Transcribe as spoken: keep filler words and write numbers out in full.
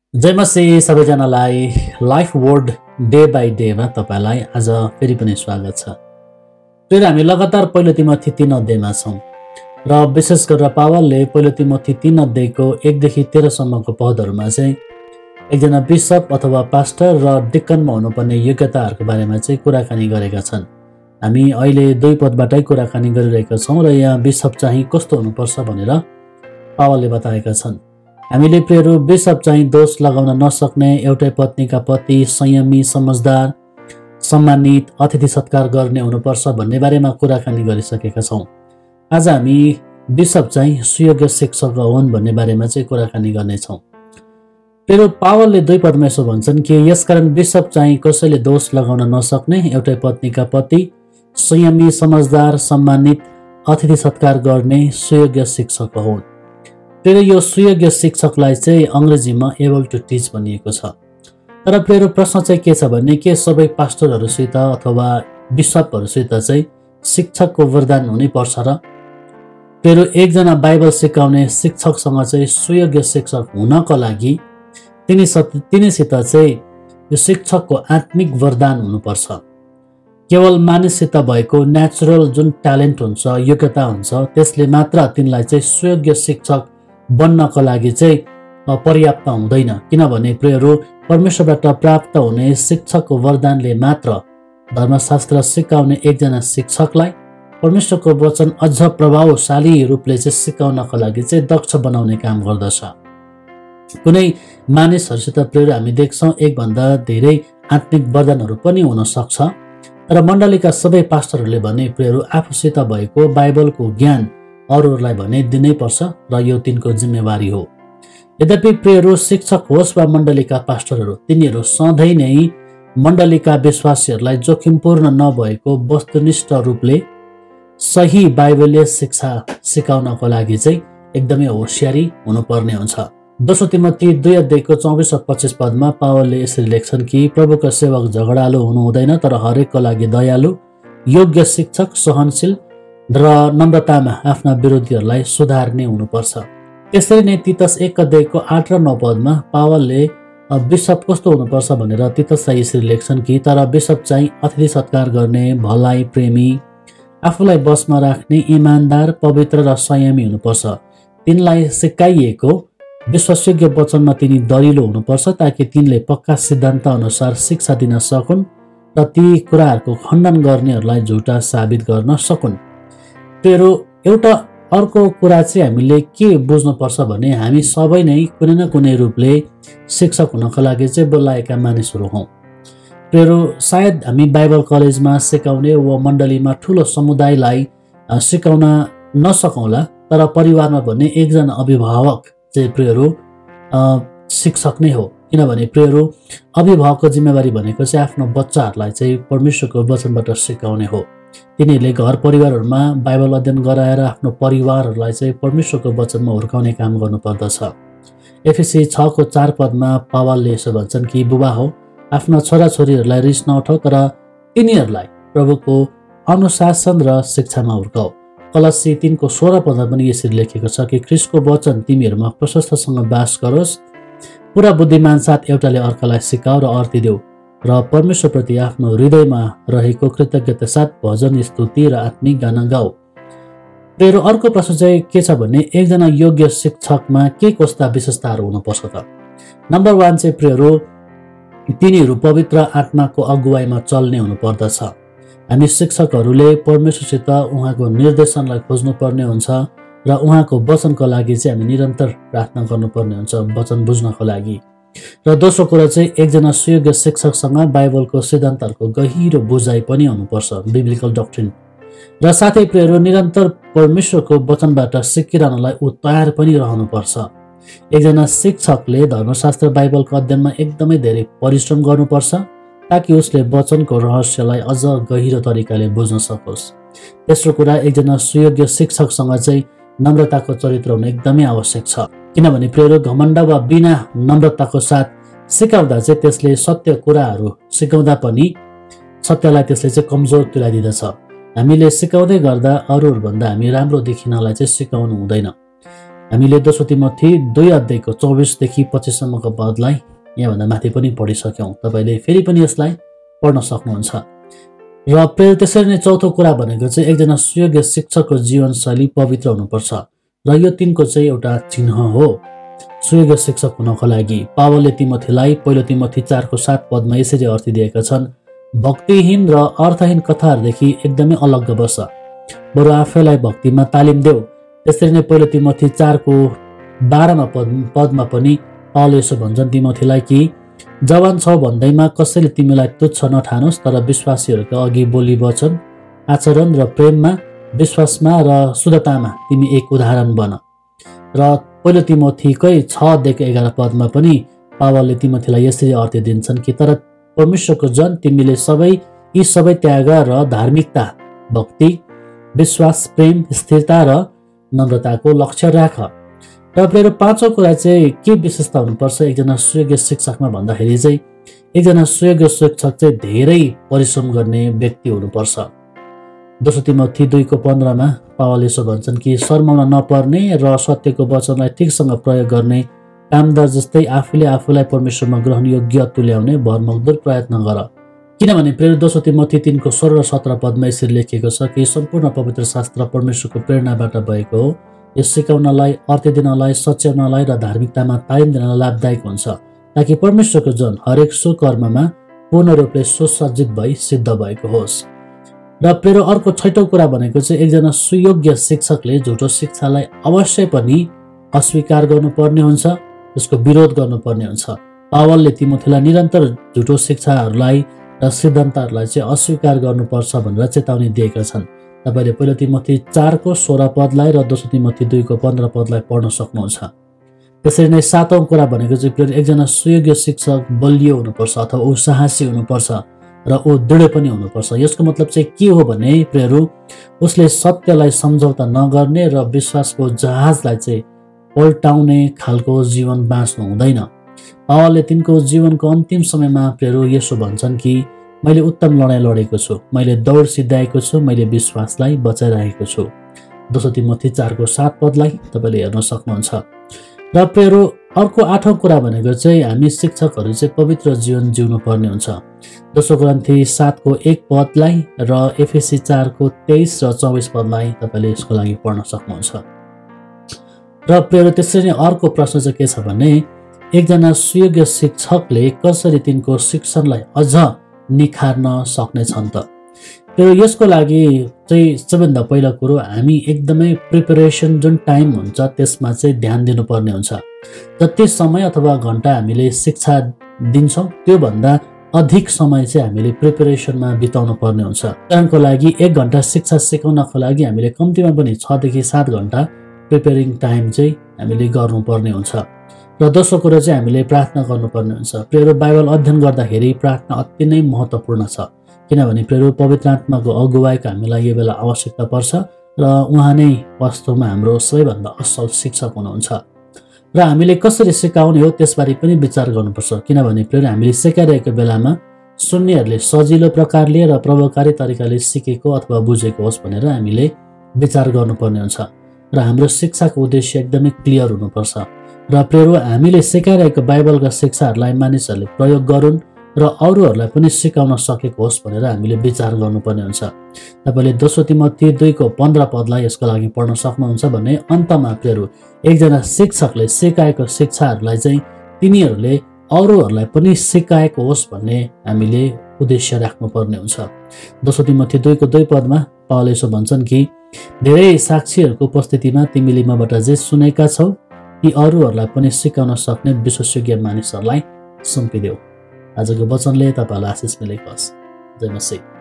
जय मसी सबैजनालाई life word day by डेमा तपाईँलाई आज फेरि पनि स्वागत छ। फेरि हामी लगातार पहिलो तिमोथी तीन अध्यायमा छौँ र विशेष गरेर पावलले पहिलो तिमोथी तीन अध्यायको एकदेखि तेह्रसम्मको पदहरूमा चाहिँ एकजना बिशप अथवा पास्टर र डिकनमा हुनुपर्ने योग्यताहरूको बारेमा चाहिँ कुराकानी गरेका छन्। हामी अहिले दुई पदबाटै कुराकानी गरिरहेका छौँ र यहाँ बिशप चाहिँ कस्तो हुनुपर्छ भनेर पावलले बताएका छन्। हामीले प्रियहरू बिशप चाहिँ दोष लगाउन नसक्ने, एउटै पत्नीका पति, संयमी, समझदार, सम्मानित, अतिथि सत्कार गर्ने हुनुपर्छ भन्ने बारेमा कुराकानी गरिसकेका छौँ। आज हामी बिशप चाहिँ सुयोग्य शिक्षक हुन् भन्ने बारेमा चाहिँ कुराकानी गर्नेछौँ। प्रियहरू पावलले दुई पदमा यसो भन्छन् कि यसकारण बिशप चाहिँ कसैले दोष लगाउन नसक्ने, एउटै पत्नीका पति, संयमी, समझदार, सम्मानित, अतिथि सत्कार गर्ने सुयोग्य शिक्षक हुन्। प्रिय यो सुयोग्य शिक्षकलाई चाहिँ अङ्ग्रेजीमा एबल टु टिच भनिएको छ। तर प्रिय प्रश्न चाहिँ के छ भने के सबै पास्टरहरूसित अथवा बिशपहरूसित चाहिँ शिक्षकको वरदान हुनै पर्छ र? प्रिय एकजना बाइबल सिकाउने शिक्षकसँग चाहिँ सुयोग्य शिक्षक हुनको लागि तिनी तिनीसित चाहिँ यो शिक्षकको आत्मिक वरदान हुनुपर्छ। केवल मानिससित भएको नेचुरल जुन ट्यालेन्ट हुन्छ, योग्यता हुन्छ, त्यसले मात्र तिनलाई चाहिँ सुयोग्य शिक्षक बन्नको लागि चाहिँ पर्याप्त हुँदैन। किनभने प्रियहरू परमेश्वरबाट प्राप्त हुने शिक्षकको वरदानले मात्र धर्मशास्त्र सिकाउने एकजना शिक्षकलाई परमेश्वरको वचन अझ प्रभावशाली रूपले चाहिँ सिकाउनको लागि चाहिँ दक्ष बनाउने काम गर्दछ। कुनै मानिसहरूसित प्रियहरू हामी देख्छौँ एकभन्दा धेरै आत्मिक वरदानहरू पनि हुन सक्छ, तर मण्डलीका सबै पास्टरहरूले भने प्रियहरू आफूसित भएको बाइबलको ज्ञान अरूहरूलाई भने दिनै पर्छ र यो तिनको जिम्मेवारी हो। यद्यपि प्रियहरू शिक्षक होस् वा मण्डलीका पास्टरहरू, तिनीहरू सधैँ नै मण्डलीका विश्वासीहरूलाई जोखिमपूर्ण नभएको वस्तुनिष्ठ रूपले सही बाइबलीय शिक्षा सिकाउनको लागि चाहिँ एकदमै होसियारी हुनुपर्ने हुन्छ। दोस्रो तिमोथी दुई अध्यायको चौबिस र पच्चिस पदमा पावलले यसरी लेख्छन् कि प्रभुका सेवक झगडालु हुनु हुँदैन, तर हरेकको लागि दयालु, योग्य शिक्षक, सहनशील र नम्रतामा आफ्ना विरोधीहरूलाई सुधार्ने हुनुपर्छ। त्यसरी नै तीतस एक अध्यायको आठ र नौ पदमा पावलले बिशप कस्तो हुनुपर्छ भनेर तीतसलाई यसरी लेख्छन् कि तर बिशप चाहिँ अतिथि सत्कार गर्ने, भलाइ प्रेमी, आफूलाई बसमा राख्ने, इमान्दार, पवित्र र संयमी हुनुपर्छ। तिनलाई सिकाइएको विश्वासयोग्य वचनमा तिनी दरिलो हुनुपर्छ ताकि तिनले पक्का सिद्धान्त अनुसार शिक्षा दिन सकुन् र ती कुराहरूको खण्डन गर्नेहरूलाई झुटा साबित गर्न सकुन्। प्रियहरू एउटा अर्को कुरा चाहिँ हामीले के बुझ्नुपर्छ भने हामी सबै नै कुनै न कुनै रूपले शिक्षक हुनको लागि चाहिँ बोलाएका मानिसहरू हौँ। प्रियहरू सायद हामी बाइबल कलेजमा सिकाउने वा मण्डलीमा ठुलो समुदायलाई सिकाउन नसकौँला, तर परिवारमा भने एकजना अभिभावक चाहिँ प्रियहरू शिक्षक नै हो। किनभने प्रियहरू अभिभावकको जिम्मेवारी भनेको चाहिँ आफ्नो बच्चाहरूलाई चाहिँ परमेश्वरको वचनबाट सिकाउने हो। तिनीहरूले घर परिवारहरूमा बाइबल अध्ययन गराएर आफ्नो परिवारहरूलाई चाहिँ परमेश्वरको वचनमा हुर्काउने काम गर्नुपर्दछ। एफएसी छको चार पदमा पावलले यसो भन्छन् कि बुबा हो आफ्ना छोराछोरीहरूलाई रिस नउठाऊ, तर तिनीहरूलाई प्रभुको अनुशासन र शिक्षामा हुर्काऊ। कलसी तीनको सोह्र पदमा पनि यसरी लेखेको छ कि ख्रीष्टको वचन तिमीहरूमा प्रशस्तसँग बास गरोस्, पुरा बुद्धिमान साथ एउटाले अर्कालाई सिकाऊ र अर्ती देऊ र परमेश्वरप्रति आफ्नो हृदयमा रहेको कृतज्ञता साथ भजन, स्तुति र आत्मिक गाना गाऊ। प्रियहरू अर्को प्रश्न चाहिँ के छ भने एकजना योग्य शिक्षकमा के कस्ता विशेषताहरू हुनुपर्छ त? नम्बर वान चाहिँ प्रियहरू तिनीहरू पवित्र आत्माको अगुवाईमा चल्ने हुनुपर्दछ। हामी शिक्षकहरूले परमेश्वरसित उहाँको निर्देशनलाई खोज्नुपर्ने हुन्छ र उहाँको वचनको लागि चाहिँ हामी निरन्तर प्रार्थना गर्नुपर्ने हुन्छ वचन बुझ्नको लागि। र दोस्रो कुरा चाहिँ एकजना सुयोग्य शिक्षकसँग बाइबलको सिद्धान्तहरूको गहिरो बुझाइ पनि हुनुपर्छ, बिब्लिकल डक्ट्रिन। र साथै प्रियहरू निरन्तर परमेश्वरको वचनबाट सिकिरहनलाई ऊ तयार पनि रहनुपर्छ। एकजना शिक्षकले धर्मशास्त्र बाइबलको अध्ययनमा एकदमै धेरै परिश्रम गर्नुपर्छ ताकि उसले वचनको रहस्यलाई अझ गहिरो तरिकाले बुझ्न सकोस्। तेस्रो कुरा एकजना सुयोग्य शिक्षकसँग चाहिँ नम्रताको चरित्र हुन एकदमै आवश्यक छ। किनभने प्रियहरू घमण्ड वा बिना नम्रताको साथ सिकाउँदा चाहिँ त्यसले सत्य कुराहरू सिकाउँदा पनि सत्यलाई त्यसले चाहिँ कमजोर तुल्याइदिँदछ। हामीले सिकाउँदै गर्दा अरूहरूभन्दा हामी राम्रो देखिनलाई चाहिँ सिकाउनु हुँदैन। हामीले दोस्रो तिमोथी दुई अध्यायको चौबिसदेखि पच्चिससम्मको पदलाई यहाँभन्दा माथि पनि पढिसक्यौँ। तपाईँले फेरि पनि यसलाई पढ्न सक्नुहुन्छ। र प्रेर त्यसरी नै चौथो कुरा भनेको चाहिँ एकजना सुयोग्य शिक्षकको जीवनशैली पवित्र हुनुपर्छ र यो तिनको चाहिँ एउटा चिन्ह हो। सुयोग्य शिक्षक हुनको लागि पावलले तिमोथीलाई पहिलो तिमोथी चारको सात पदमा यसरी अर्थ दिएका छन्, भक्तिहीन र अर्थहीन कथाहरूदेखि एकदमै अलग्ग बस, बरु आफैलाई भक्तिमा तालिम देऊ। त्यसरी नै पहिलो तिमोथी चारको बाह्रमा पद पदमा पनि पावलले यसो भन्छन् तिमोथीलाई कि जवान छौ भन्दैमा कसैले तिमीलाई तुच्छ नठानोस्, तर विश्वासीहरूका अघि बोली वचन, आचरण र प्रेममा, विश्वासमा र शुद्धतामा तिमी एक उदाहरण बन। र पहिलो तिमोथीकै छ अध्यायको एघार पदमा पनि पावलले तिमोथीलाई यसरी अर्थ दिन्छन् कि तर परमेश्वरको जन तिमीले सबै यी सबै त्याग र धार्मिकता, भक्ति, विश्वास, प्रेम, स्थिरता र नम्रताको लक्ष्य राख। र प्रेर पाँचौँ कुरा चाहिँ के विशेषता हुनुपर्छ एकजना सुयोग्य शिक्षकमा भन्दाखेरि चाहिँ एकजना सुयोग्य शिक्षक चाहिँ धेरै परिश्रम गर्ने व्यक्ति हुनुपर्छ। दोस्रो तिमोथी दुईको पन्ध्रमा पावलले यसो भन्छन् कि शर्माउन नपर्ने र सत्यको वचनलाई ठिकसँग प्रयोग गर्ने, कामदार जस्तै आफूले आफूलाई परमेश्वरमा ग्रहण योग्य तुल्याउने भरमग्दुर प्रयत्न गर। किनभने प्रेर दोस्रो तिमोथी तिनको सोह्र र सत्र पदमा यसरी लेखिएको छ कि सम्पूर्ण पवित्र शास्त्र परमेश्वरको प्रेरणाबाट भएको हो, यो सिकाउनलाई, अर्थ दिनलाई, सच्याउनलाई र धार्मिकतामा तालिम दिनलाई लाभदायक हुन्छ, ताकि परमेश्वरको जन हरेक सुकर्ममा पूर्ण रूपले सुसज्जित भई सिद्ध भएको होस्। र प्रेर अर्को छैटौँ कुरा भनेको चाहिँ एकजना सुयोग्य शिक्षकले झुटो शिक्षालाई अवश्य पनि अस्वीकार गर्नुपर्ने हुन्छ, त्यसको विरोध गर्नुपर्ने हुन्छ। पावलले तिमोथीलाई निरन्तर झुटो शिक्षाहरूलाई र सिद्धान्तहरूलाई चाहिँ अस्वीकार गर्नुपर्छ भनेर चेतावनी दिएका छन्। तपाईँले पहिलो तिमोथी चारको सोह्र पदलाई र दोस्रो तिमोथी दुईको पन्ध्र पदलाई पढ्न सक्नुहुन्छ। त्यसरी नै सातौँ कुरा भनेको चाहिँ प्रेर एकजना सुयोग्य शिक्षक बलियो हुनुपर्छ अथवा ऊ साहसी हुनुपर्छ र ऊ दृढ पनि हुनुपर्छ। यसको मतलब चाहिँ के हो भने प्रेरु उसले सत्यलाई सम्झौता नगर्ने र विश्वासको जहाजलाई चाहिँ पल्टाउने खालको जीवन बाँच्नु हुँदैन। पावलले तिनको जीवनको अन्तिम समयमा प्रेरु यसो भन्छन् कि मैले उत्तम लडाइँ लडेको छु, मैले दौड सिद्धाएको छु, मैले विश्वासलाई बचाइरहेको छु। दोस्रो तिमोथी चारको सात पदलाई तपाईँले हेर्न सक्नुहुन्छ। र प्रेरु अर्को आठौँ कुरा भनेको चाहिँ हामी शिक्षकहरू चाहिँ पवित्र जीवन जिउनु पर्ने हुन्छ। दोस्रो कोरिन्थी सातको एक पदलाई र एफएसी चारको तेइस र चौबिस पदलाई तपाईँले यसको लागि पढ्न सक्नुहुन्छ। र प्रेरु त्यसरी नै अर्को प्रश्न चाहिँ के छ भने एकजना सुयोग्य शिक्षकले कसरी तिनको शिक्षणलाई अझ निखार्न सक्ने छन् त। त्यो यसको लागि चाहिँ सबैभन्दा पहिलो कुरो हामी एकदमै प्रिपरेसन जुन टाइम हुन्छ त्यसमा चाहिँ ध्यान दिनुपर्ने हुन्छ। जति समय अथवा घन्टा हामीले शिक्षा दिन्छौँ त्योभन्दा अधिक समय चाहिँ हामीले प्रिपरेसनमा बिताउनु पर्ने हुन्छ। उदाहरणको लागि एक घन्टा शिक्षा सिकाउनको लागि हामीले कम्तीमा पनि छदेखि सात घन्टा प्रिपेरिङ टाइम चाहिँ हामीले गर्नुपर्ने हुन्छ। र दोस्रो कुरो चाहिँ हामीले प्रार्थना गर्नुपर्ने हुन्छ। प्रेरो बाइबल अध्ययन गर्दाखेरि प्रार्थना अति नै महत्त्वपूर्ण छ, किनभने प्रेरो पवित्र आत्माको अगुवाईको हामीलाई यो बेला आवश्यकता पर्छ र उहाँ नै वास्तवमा हाम्रो सबैभन्दा असल शिक्षक हुनुहुन्छ। र हामीले कसरी सिकाउने हो त्यसबारे पनि विचार गर्नुपर्छ, किनभने प्रेरो हामीले सिकाइरहेको बेलामा सुन्नेहरूले सजिलो प्रकारले र प्रभावकारी तरिकाले सिकेको अथवा बुझेको होस् भनेर हामीले विचार गर्नुपर्ने हुन्छ। र हाम्रो शिक्षाको उद्देश्य एकदमै क्लियर हुनुपर्छ। र प्रेरो हामीले सिकाइरहेको बाइबलका शिक्षाहरूलाई मानिसहरूले प्रयोग गरून् र अरूहरूलाई पनि सिकाउन सकेको होस् भनेर हामीले विचार गर्नुपर्ने हुन्छ। तपाईँले दोस्रो तिमोथी दुईको पन्ध्र पदलाई यसको लागि पढ्न सक्नुहुन्छ भने अन्तमा प्रेरो एकजना शिक्षकले सिकाएको शिक्षाहरूलाई चाहिँ तिनीहरूले अरूहरूलाई पनि सिकाएको होस् भन्ने हामीले उद्देश्य राख्नुपर्ने हुन्छ। दोस्रो तिमोथी दुईको दुई पदमा पावलले यसो भन्छन् कि धेरै साक्षीहरूको उपस्थितिमा तिमीले मबाट जे सुनेका छौ ती अरूहरूलाई पनि सिकाउन सक्ने विश्वसयोग्य मानिसहरूलाई सुम्पिदेऊ। आजको वचनले तपाईँलाई आशिष मिलेको होस्। जय मसीह।